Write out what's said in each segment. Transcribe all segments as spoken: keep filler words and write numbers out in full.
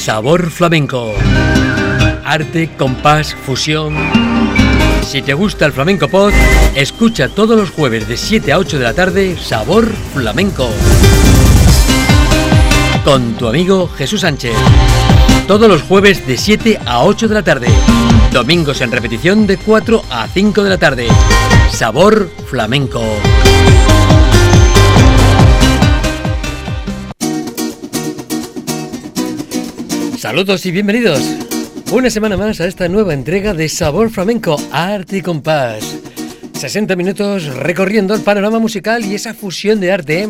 Sabor Flamenco. Arte, compás, fusión. Si te gusta el Flamenco Pod, escucha todos los jueves de siete a ocho de la tarde Sabor Flamenco. Con tu amigo Jesús Sánchez. Todos los jueves de siete a ocho de la tarde. Domingos en repetición de cuatro a cinco de la tarde. Sabor Flamenco. Saludos y bienvenidos una semana más a esta nueva entrega de Sabor Flamenco, Arte y Compás. sesenta minutos recorriendo el panorama musical y esa fusión de arte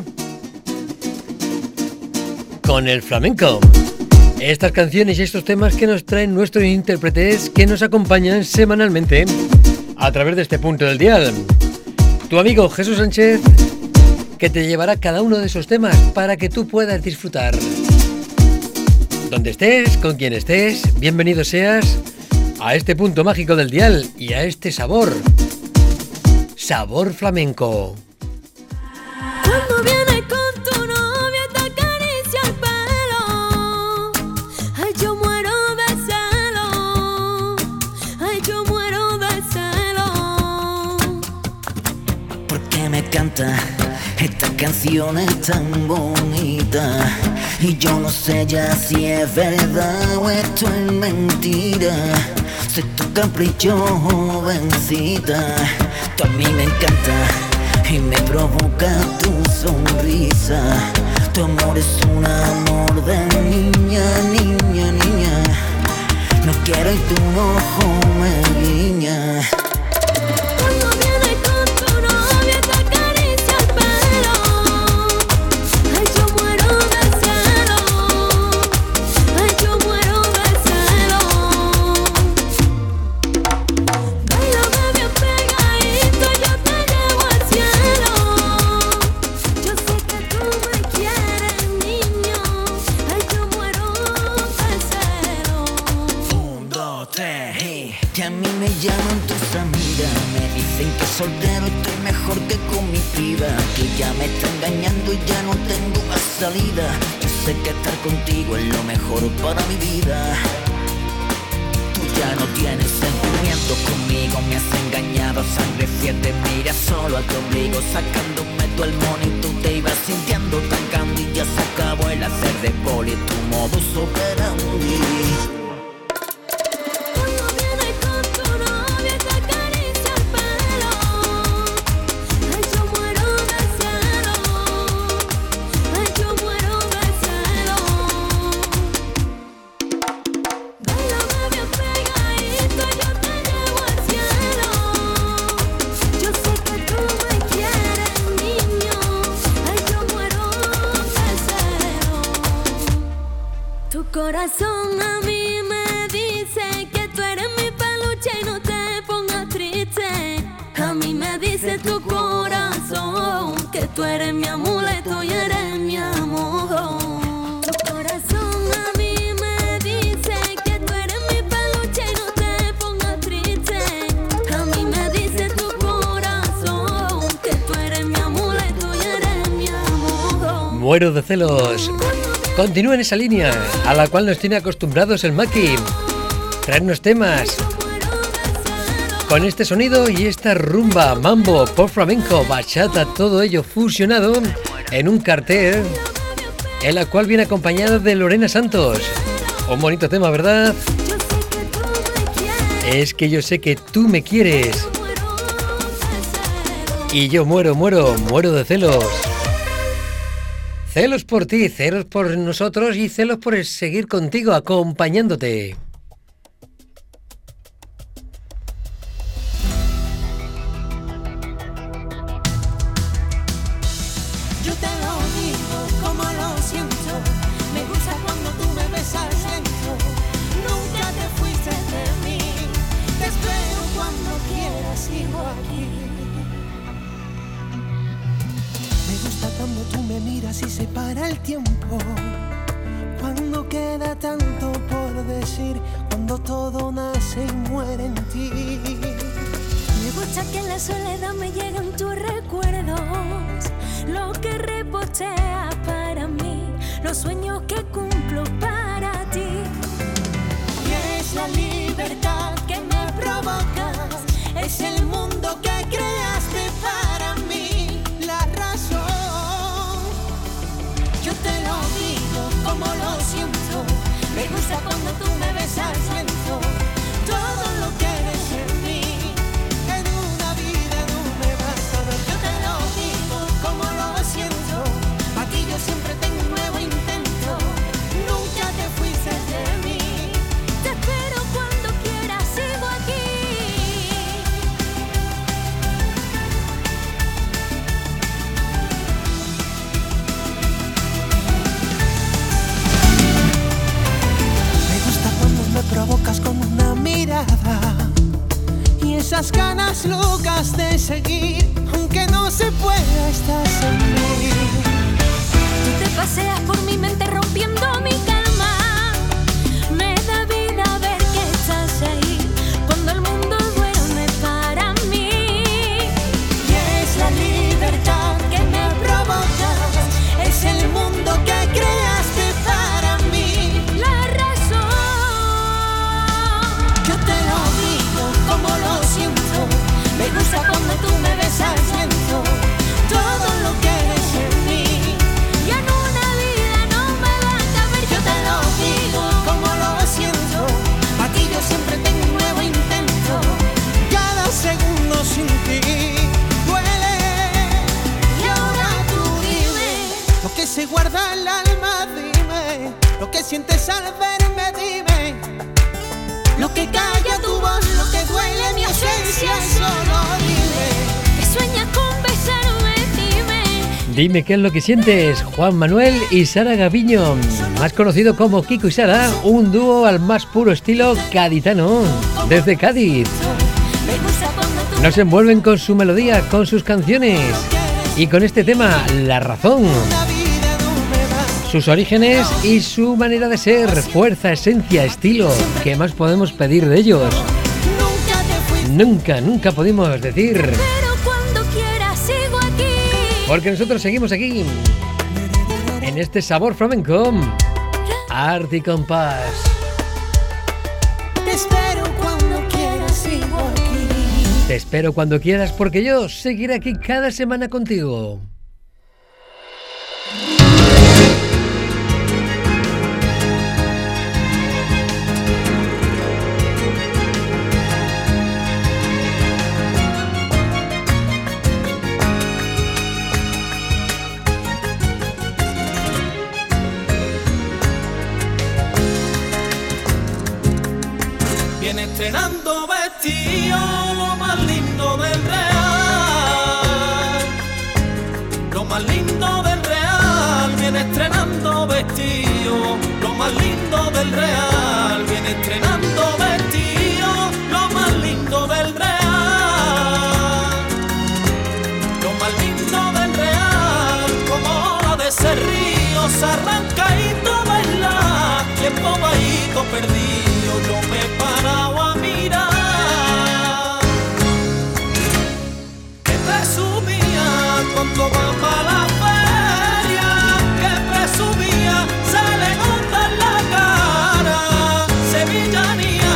con el flamenco. Estas canciones y estos temas que nos traen nuestros intérpretes que nos acompañan semanalmente a través de este punto del dial. Tu amigo Jesús Sánchez, que te llevará cada uno de esos temas para que tú puedas disfrutar. Donde estés, con quien estés, bienvenido seas a este punto mágico del dial y a este sabor. Sabor Flamenco. Cuando viene con tu novia te acaricia el pelo. Ay, yo muero de celo. Ay, yo muero de celo. Porque me canta esta canción es tan bonita. Y yo no sé ya si es verdad o esto es mentira. Soy tu capricho, jovencita. Tú a mí me encanta y me provoca tu sonrisa. Tu amor es un amor de niña, niña, niña. No quiero y tu ojo me guiña. Soltero estoy mejor que con mi piba, que ya me está engañando y ya no tengo más salida. Yo sé que estar contigo es lo mejor para mi vida. Tú ya no tienes sentimientos conmigo, me has engañado a sangre fría. Te mira solo a tu ombligo, sacándome tu el y tú te ibas sintiendo tan candy. Ya se acabó el hacer de poli, tu modo operandi. Corazón a mí me dice que tú eres mi peluche y no te pongas triste. A mí me dice tu corazón que tú eres mi amuleto y eres mi amor. Tu corazón a mí me dice que tú eres mi peluche y no te pongas triste. A mí me dice tu corazón que tú eres mi amuleto y eres mi amor. Muero de celos. Continúa en esa línea a la cual nos tiene acostumbrados el Maki. Traernos temas con este sonido y esta rumba, mambo, pop flamenco, bachata, todo ello fusionado en un cartel en la cual viene acompañado de Lorena Santos. Un bonito tema, ¿verdad? Es que yo sé que tú me quieres y yo muero, muero, muero de celos. Celos por ti, celos por nosotros y celos por seguir contigo, acompañándote. Yo te lo digo como lo siento. Me gusta cuando tú me besas lento. Nunca te fuiste de mí. Te espero cuando quieras, sigo aquí. Me gusta cuando tú me miras y se para el tiempo. Cuando queda tanto por decir, cuando todo nace y muere en ti. Me gusta que en la soledad me lleguen tus recuerdos, lo que reposteas para mí, los sueños que cumplo para ti. como lo siento. Me gusta cuando tú me besas lento. Todo lo que eres en mí, en una vida no me vas a ver. Yo te lo digo como lo siento. Aquí yo siempre tengo un nuevo intento. Nunca te fuiste de mí. Te espero cuando quieras, sigo aquí. Me gusta cuando me provocas con una mirada y esas ganas locas de seguir, aunque no se pueda, estás en mí. Tú te paseas por mi mente rompiendo mi calma. Me da vida ver que estás ahí cuando el mundo duerme para mí. Y es la libertad que me provocas, es el mundo que creaste para mí. La razón. Yo te lo digo como lo siento. Me gusta cuando tú me besas lento. Todo lo que eres en mí, Y en una vida no me va a caber. yo te lo digo como lo siento. Aquí yo siempre tengo un nuevo intento. Cada segundo sin ti duele. Y ahora tú dime lo que se guarda en el alma, dime lo que sientes al verme, dime lo que calla tu voz, lo que duele mi ausencia, solo dime. Que sueñas con besarme, dime. Dime qué es lo que sientes. Juan Manuel y Sara Gaviño, más conocido como Kiko y Sara, un dúo al más puro estilo gaditano, desde Cádiz. Me gusta cuando tú Nos envuelven con su melodía, con sus canciones y con este tema, La Razón. la vida no me vas. Sus orígenes y su manera de ser, fuerza, esencia, estilo. ¿Qué más podemos pedir de ellos? Nunca te fuiste. Nunca, nunca pudimos decir, Pero cuando quieras, sigo aquí. porque nosotros seguimos aquí, en este sabor flamenco, Arte y Compás. Te espero cuando quieras, sigo aquí. Te espero cuando quieras, porque yo seguiré aquí cada semana contigo. Viene estrenando vestido, lo más lindo del Real. Lo más lindo del Real. Viene estrenando vestido, lo más lindo del Real. Viene estrenando vestido, lo más lindo del Real. Lo más lindo del Real, como ola de ese río, se arranca y tú bailas, y embobadito perdido yo me he parado a mirar. Que presumía cuando va para la feria, que presumía se le nota en la cara sevillanía.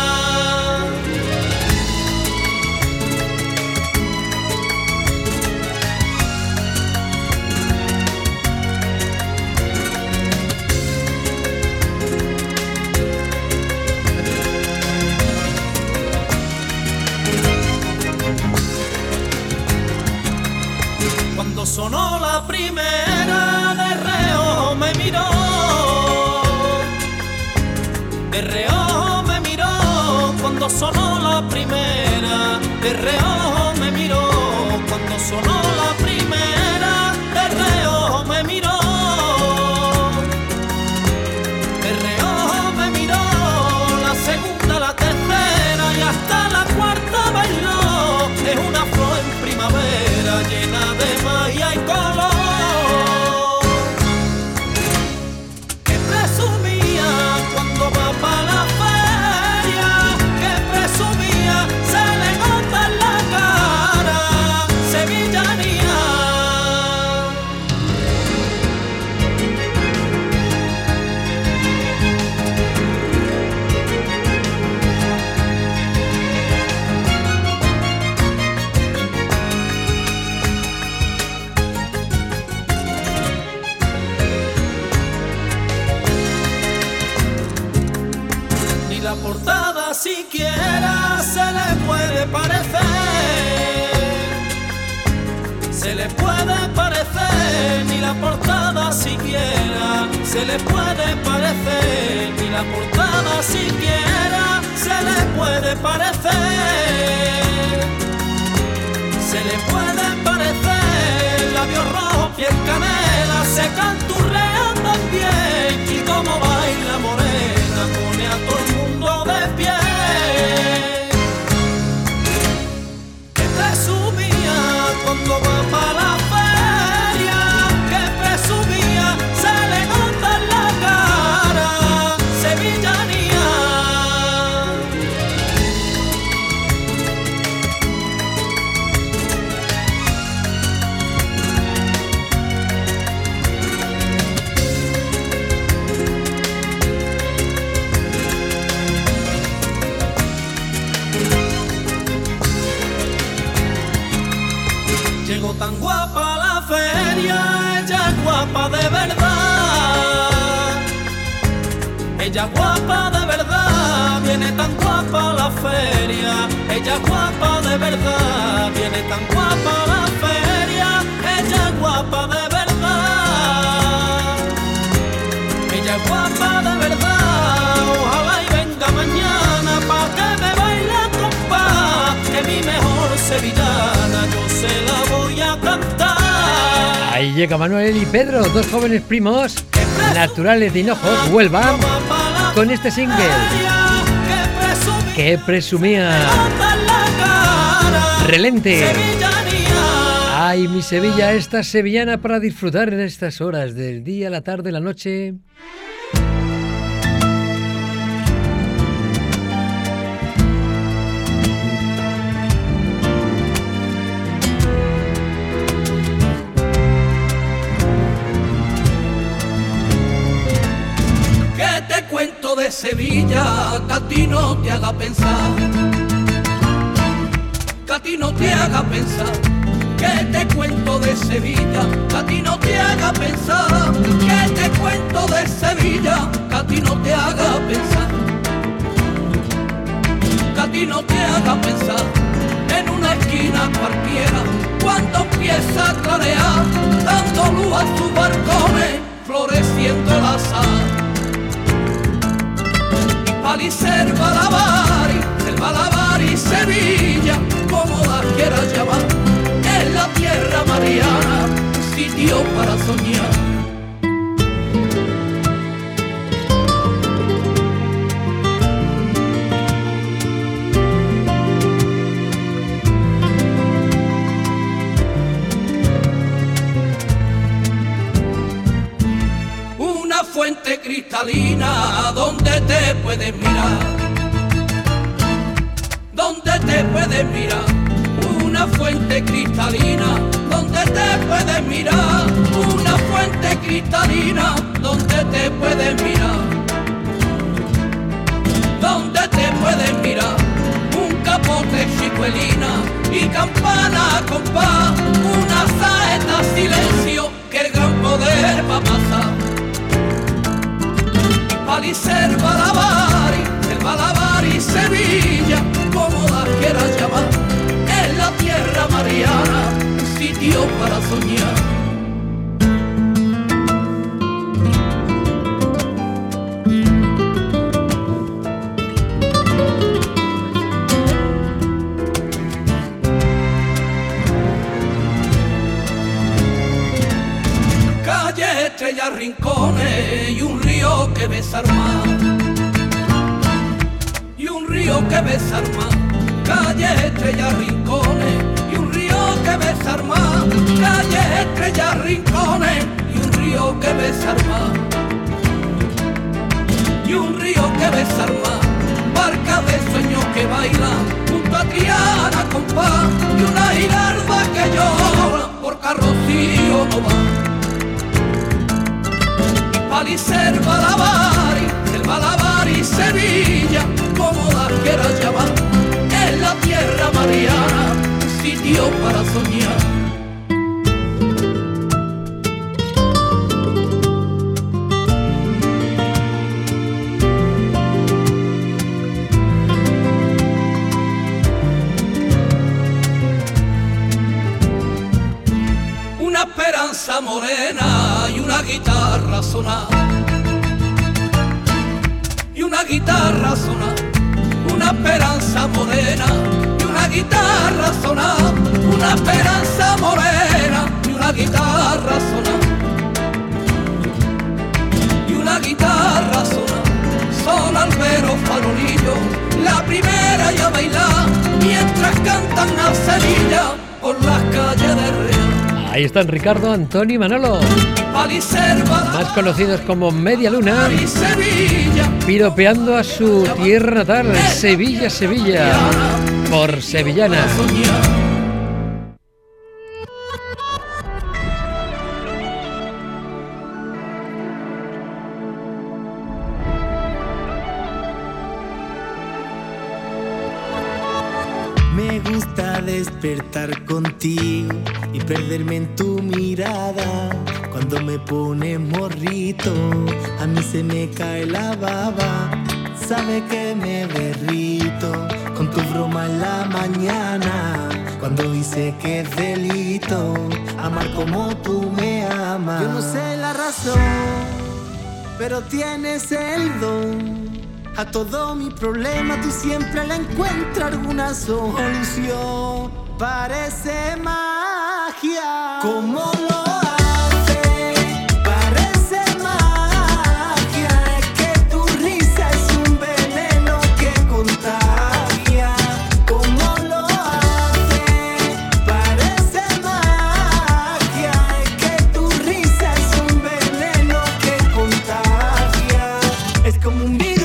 Cuando sonó la primera, de reojo me miró, de reojo me miró. Cuando sonó la primera, de reojo me miró. Cuando sonó la primera, de reojo me miró, de reojo me miró. La segunda, la tercera y hasta la cuarta bailó. Es una flor en primavera llena de magia y color. Que presumía cuando va para la feria, que presumía se le nota en la cara sevillanía. siquiera se le puede parecer, se le puede parecer, ni la portada siquiera se le puede parecer, ni la portada siquiera se le puede parecer, se le puede parecer, labios rojos, piel canela, se canturrea también, y como baila morena pone a todo el mundo de pie. Que presumía cuando va para la feria, que presumía, se le nota en la cara, sevillanía. Llegó tan guapa a la feria, ella es guapa de verdad, ella es guapa de verdad, viene tan guapa a la feria, ella es guapa de verdad, viene tan guapa a la feria, ella es guapa de verdad, ella es guapa de verdad, ojalá y venga mañana pa' que me baile compás, que mi mejor sevillana yo se la voy a cantar. Ahí llega Manuel y Pedro, dos jóvenes primos naturales de Hinojos, Huelva, con este single que presumía Relente. Ay, mi Sevilla, esta sevillana para disfrutar en estas horas del día, la tarde, la noche. Cuento de Sevilla, que a ti no te haga pensar, que a ti no te haga pensar, que te cuento de Sevilla, que a ti no te haga pensar, que te cuento de Sevilla, que a ti no te haga pensar, que a ti no te haga pensar, en una esquina cualquiera, cuando empieza a clarear, dando luz a sus balcones, floreciendo el azar. Palicerba, Lavari, Selva, Lavari, Sevilla, como la quieras llamar, es la tierra mariana, un sitio para soñar. Una fuente cristalina donde te puedes mirar, donde te puedes mirar, una fuente cristalina donde te puedes mirar, una fuente cristalina donde te puedes mirar, donde te puedes mirar, un capote chicuelina y campana compás, una saeta silencio que el gran poder va a pasar. Palicerba, Lavari, Selva, Lavari, Sevilla, como la quieras llamar, es la tierra mariana, un sitio para soñar. Calle, estrellas, rincones y un río que besa al mar, y un río que besa al mar, calle, estrellas, rincones y un río que besa al mar, calle, estrellas, rincones y un río que besa al mar, y un río que besa al mar, barca de sueños que bailan junto a Triana compás, y una giralda que llora por carrocillo no va. Palicerba, Lavari, Selva, Lavari, Sevilla, como la quieras llamar, es la tierra mariana, un sitio para soñar. sonar y una guitarra sonar, una esperanza morena y una guitarra sonar, una esperanza morena y una guitarra sonar y una guitarra sonar, son alberos farolillos, la primera ya bailar mientras cantan a Sevilla por las calles de Real. Ahí están Ricardo, Antonio y Manolo, más conocidos como Media Luna, piropeando a su tierra natal, Sevilla, Sevilla, por sevillana. Me gusta despertar contigo y perderme en tu mirada. Cuando me pones morrito, a mí se me cae la baba. Sabe que me derrito con tu broma en la mañana. Cuando dice que es delito amar como tú me amas. Yo no sé la razón, pero tienes el don. A todo mi problema tú siempre le encuentras alguna solución. Parece magia. ¿Cómo lo haces? Parece magia. Es que tu risa es un veneno que contagia. ¿Cómo lo haces? Parece magia. Es que tu risa es un veneno que contagia. Es como un virus.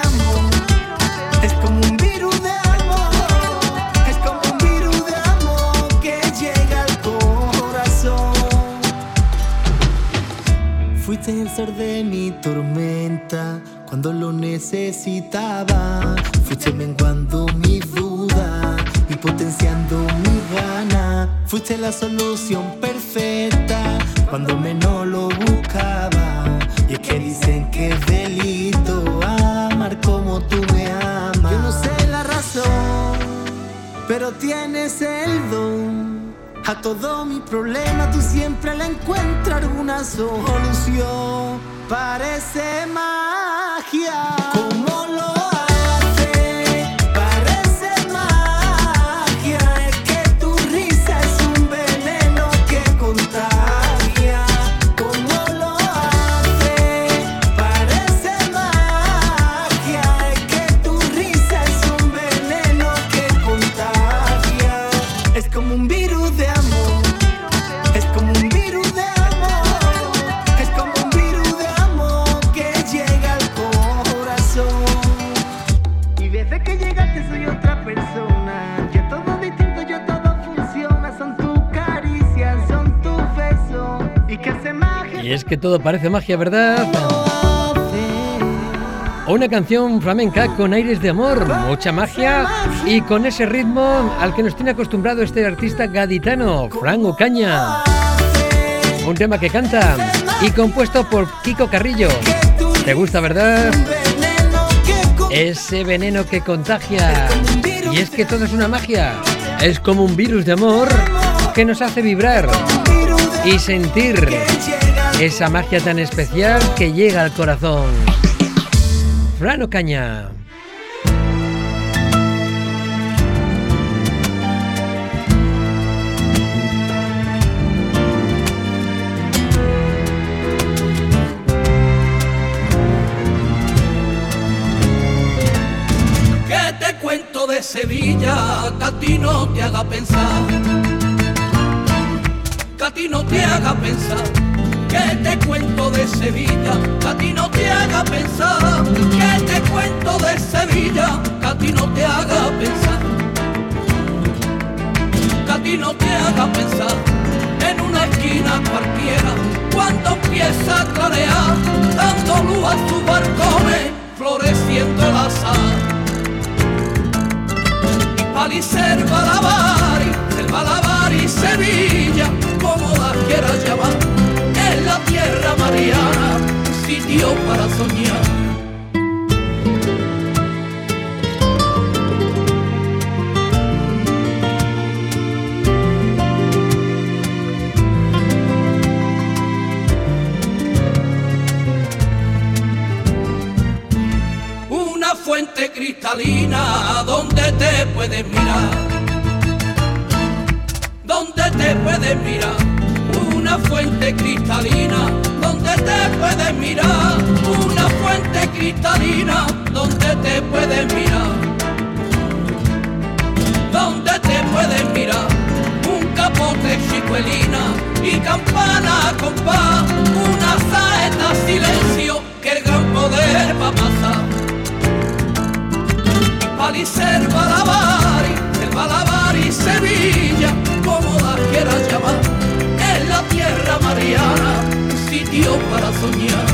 Fuiste el sol de mi tormenta cuando lo necesitaba. Fuiste menguando mi duda y potenciando mi gana. Fuiste la solución perfecta cuando menos lo buscaba. Y es que dicen que es delito amar como tú me amas. Yo no sé la razón, pero tienes el don. A todo mi problema tú siempre le encuentras alguna solución. Parece magia. ¿Cómo lo haces? Parece magia. Es que tu risa es un veneno que contagia. ¿Cómo lo haces? Parece magia. Es que tu risa es un veneno que contagia. Es como un virus de amor. Es como un virus de amor. Es como un virus de amor que llega al corazón. Y desde que llegaste soy otra persona. Yo todo distinto, yo todo funciona. Son tus caricias, son tus besos. Y que hace magia. Y es que todo parece magia, ¿verdad? Una canción flamenca con aires de amor, mucha magia y con ese ritmo al que nos tiene acostumbrado este artista gaditano, Fran Ocaña. Un tema que canta y compuesto por Kiko Carrillo. ¿Te gusta, verdad? Ese veneno que contagia. Y es que todo es una magia. Es como un virus de amor que nos hace vibrar y sentir esa magia tan especial que llega al corazón. Fran Ocaña. ¿Qué te cuento de Sevilla que a ti no te haga pensar? Que a ti no te haga pensar. ¿Qué te cuento de Sevilla? Que a ti no te haga pensar. ¿Qué te cuento de Sevilla? Que a ti no te haga pensar. Que a ti no te haga pensar. En una esquina cualquiera, cuando empieza a clarear, dando luz a sus balcones, floreciendo el azar. Y Palicer, Balavari, el Balavari, Sevilla, como la quieras llamar. Es la tierra mariana, sitio para soñar. fuente cristalina donde te puedes mirar, donde te puedes mirar, una fuente cristalina donde te puedes mirar, una fuente cristalina donde te puedes mirar, donde te puedes mirar, un capote chicuelina y campana compás, una saeta silencio que el gran poder va a pasar. Palicerba, Lavari, el Malabar y Sevilla, como las quieras llamar, es la tierra mariana, un sitio para soñar.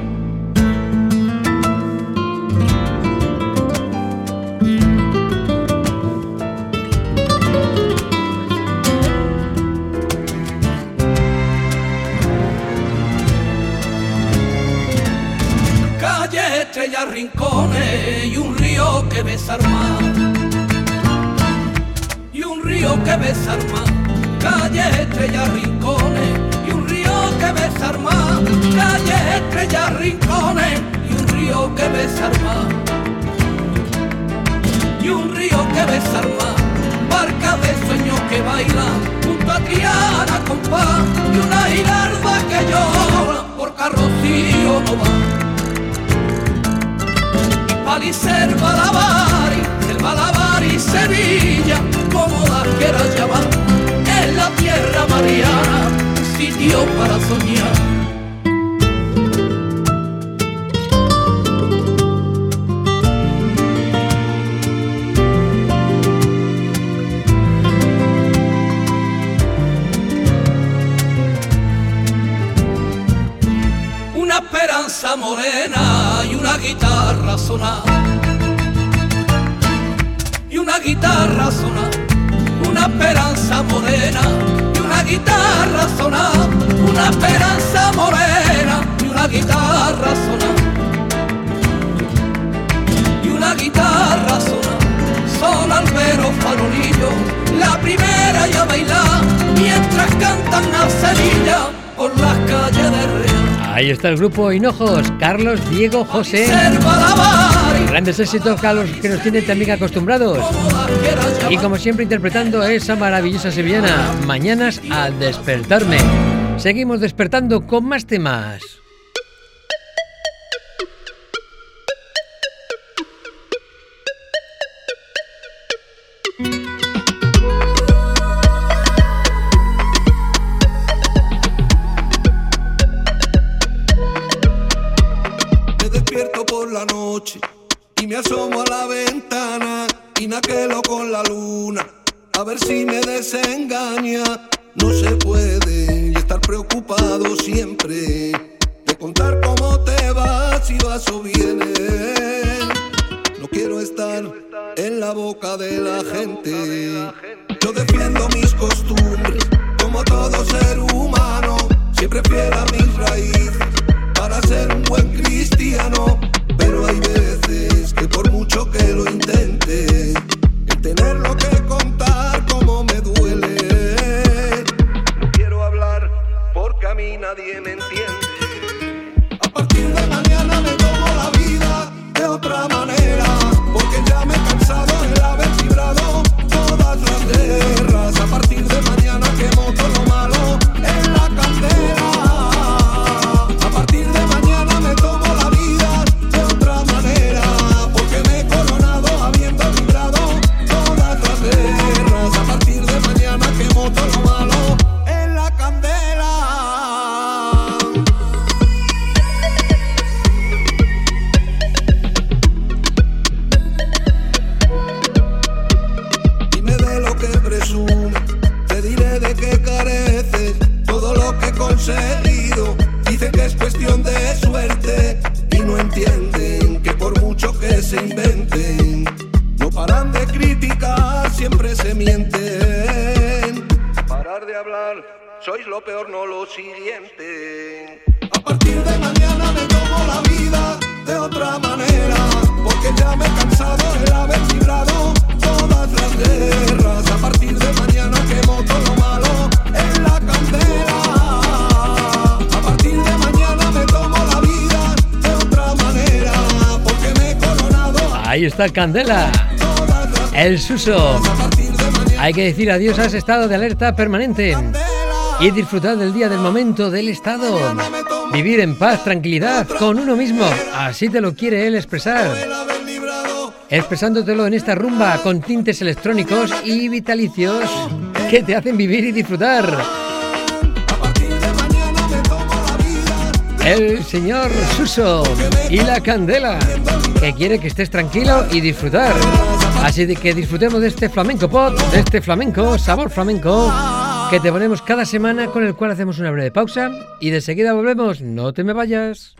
Calle, estrellas, rincones y un río que besa al mar, y un río que besa al mar. Calle, estrellas, rincones y un río que besa al mar, calle, estrellas, rincones y un río que besa al mar, y un río que besa al mar. Barca de sueños que bailan junto a Triana compás, y una giralda que llora por Carrocío no va. Palicerba, Lavari, el Malabar y Sevilla, como las quieras llamar, es la tierra mariana, un sitio para soñar. Una esperanza morena y una guitarra sonar, y una guitarra sonar, una esperanza morena y una guitarra sonar, una esperanza morena y una guitarra sonar, y una guitarra sonar. Son alberos farolillos, la primera y a bailar, mientras cantan a Sevilla por las calles de Real. Ahí está el grupo Hinojos, Carlos, Diego, José. Grandes éxitos a los que nos tienen también acostumbrados. Y como siempre interpretando a esa maravillosa sevillana, Mañanas al despertarme. Seguimos despertando con más temas. Y me asomo a la ventana y naquelo con la luna, a ver si me desengaña. No se puede estar preocupado siempre de contar cómo te vas, si vas o vienes. No quiero estar en la boca de la gente. Yo defiendo mis costumbres como todo ser humano, siempre fiel a mis raíces para ser un buen cristiano. Pero hay veces que por mucho que lo intente, el tenerlo que contar como me duele. No quiero hablar porque a mí nadie me entiende. A partir de mañana me tomo la vida de otra manera, porque ya me he cansado de haber librado todas las guerras. A partir de mañana quemo todo lo malo en la candela. A partir de mañana me tomo la vida de otra manera, porque me he coronado habiendo librado todas las guerras. A partir de mañana quemo todo lo malo en la candela. Dime de lo que presumes, te diré de qué careces. Todo lo que he conseguido dicen que es cuestión de suerte, y no entienden que por mucho que se inventen, no paran de criticar, siempre se mienten. Parar de hablar, sois lo peor, no lo siguiente. A partir de mañana me tomo la vida de otra manera, porque ya me he cansado de haber librado todas las guerras. A partir de mañana quemo todo lo malo en la candela. A partir de mañana me tomo la vida de otra manera, porque me he coronado. Ahí está Candela, el Suso. Hay que decir adiós a ese estado de alerta permanente y disfrutar del día, del momento, del estado. Vivir en paz, tranquilidad con uno mismo. Así te lo quiere él expresar. Expresándotelo en esta rumba con tintes electrónicos y vitalicios que te hacen vivir y disfrutar. El señor Suso y la Candela, que quiere que estés tranquilo y disfrutar. Así de que disfrutemos de este flamenco pop, de este flamenco, sabor flamenco, que te ponemos cada semana, con el cual hacemos una breve pausa y de seguida volvemos. No te me vayas.